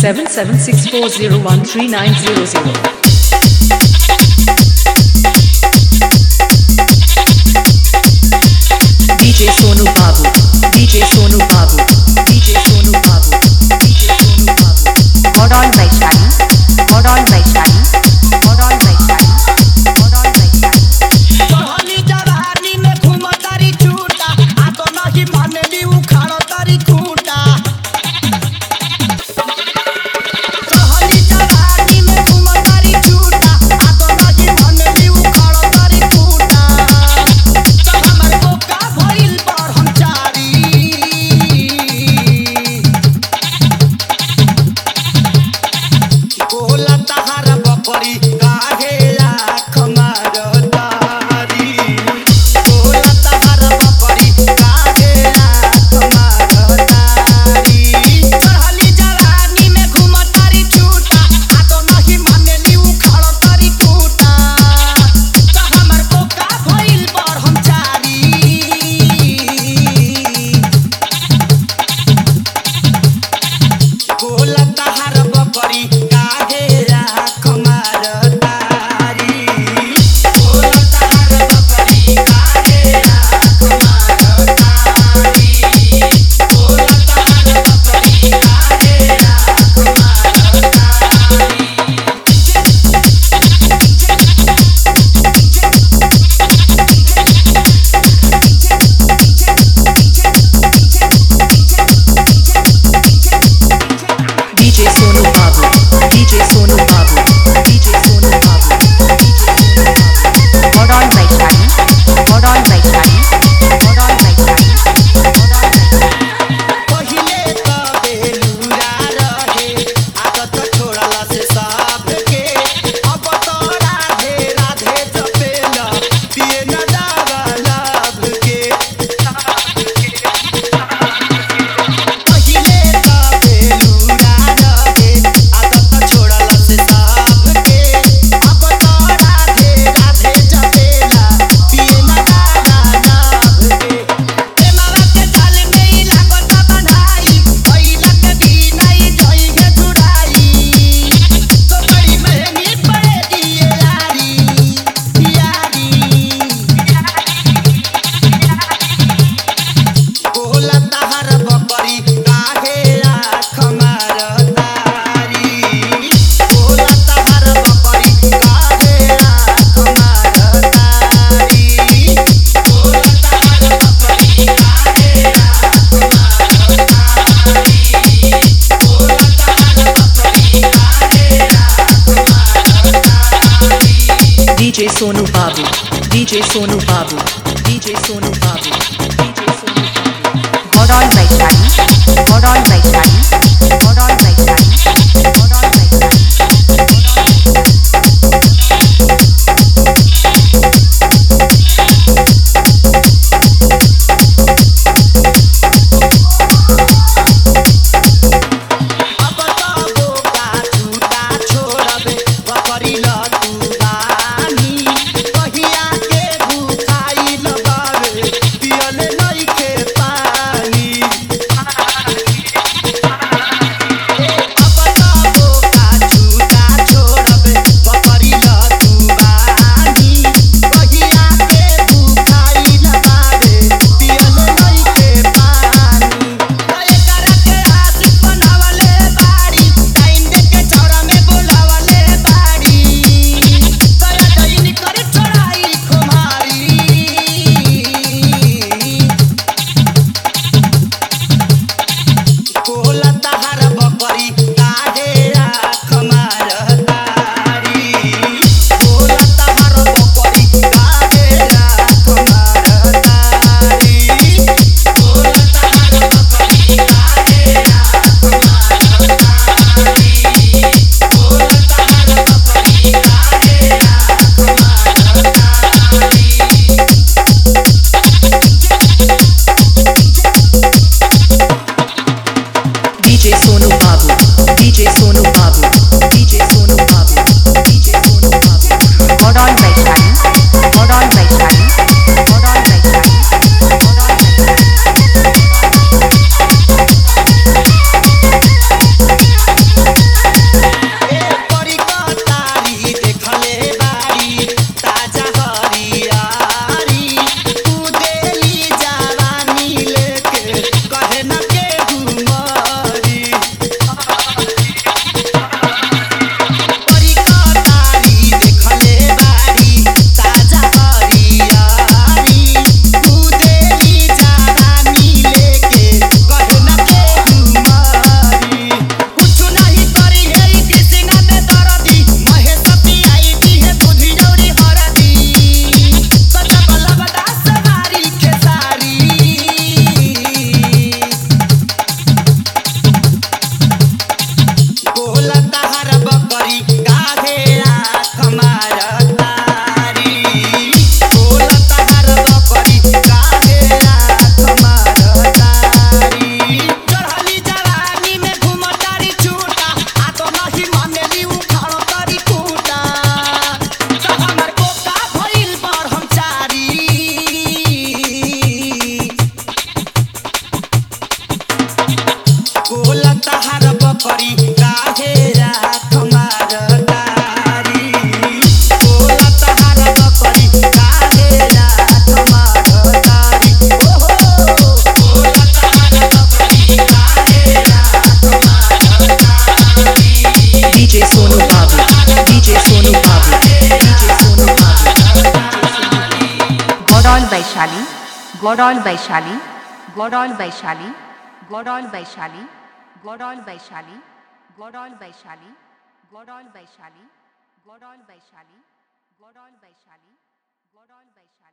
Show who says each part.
Speaker 1: 07764013900. DJ Sonu Babu, DJ Sonu Babu, DJ Sonu Babu, DJ Sonu Babu.
Speaker 2: Modern Vaishali, Modern Vaishali, Modern Vaishali, Modern Vaishali.
Speaker 3: कहनी जवानी में घूमतारी छूटा आ तो नहीं मानेली उखाड़ो तारी खूटा कहनी जवानी में घूमतारी छूटा आ तो नहीं मानेली उखाड़ो तारी खूटा तो हमर को का भइल पर हम चारी बोला तहार बकरी काहे आँख मारतारी बोला तहार बकरी काहे आँख मारतारी चढ़ली जवानी में घूमतारी छूटा आ तो नहीं मानेली उखाड़ो तारी खूटा तो हमर को का भइल पर हम चारी बोला तहार बकरी काहे आँख मारतारी बोला तहार बकरी काहे आँख मारतारी बोला तहार बकरी काहे आँख मारतारी
Speaker 1: DJ Sonu Babu, DJ Sonu Babu, DJ Sonu Babu, DJ Sonu Babu.
Speaker 2: Modern Vaishali, Modern Vaishali, Modern Vaishali, Modern Vaishali.
Speaker 3: पहिले त बेलुरा रहे आदत छोड़ला से सब के अब त राधे राधे जपेला पिए न दावा लब के पहिले त बेलुरा रहे आदत छोड़ला से सब के अब त राधे राधे जपेला पिए न दावा लब के प्रेमवा के जाल में ही लागत बंधाई भइला के भी नहीं जइगे चुराई तो बड़ी महंगी पड़े दिए यारी बोला तहार बकरी काहे आँख मारतारी बोला तहार बकरी काहे आँख मारतारी बोला तहार बकरी काहे आँख मारतारी बोला तहार बकरी काहे आँख मारतारी
Speaker 1: DJ Sonu Babu, DJ Sonu Babu, DJ Sonu Babu, DJ Sonu Babu.
Speaker 2: Modern Vaishali, Modern Vaishali, Modern Vaishali, Modern Vaishali.
Speaker 3: अब तो बोका छूटा छोड़बे बकरी लटू बानी कहिया के भूखाई लगबे पियल नइखे पानी पकड़ी काहे राख मारतारी बोला तहारा पकड़ी काहे राख मारतारी ओहो बोला तहारा पकड़ी काहे राख मारतारी
Speaker 1: DJ Sonu Babu, DJ Sonu Babu, DJ Sonu Babu.
Speaker 2: Godol Vaishali, Godol Vaishali, Godol Vaishali, Godol Vaishali, Godol Vaishali, Godol Vaishali, Godol Vaishali, Godol Vaishali, Godol Vaishali, Godol Vaishali.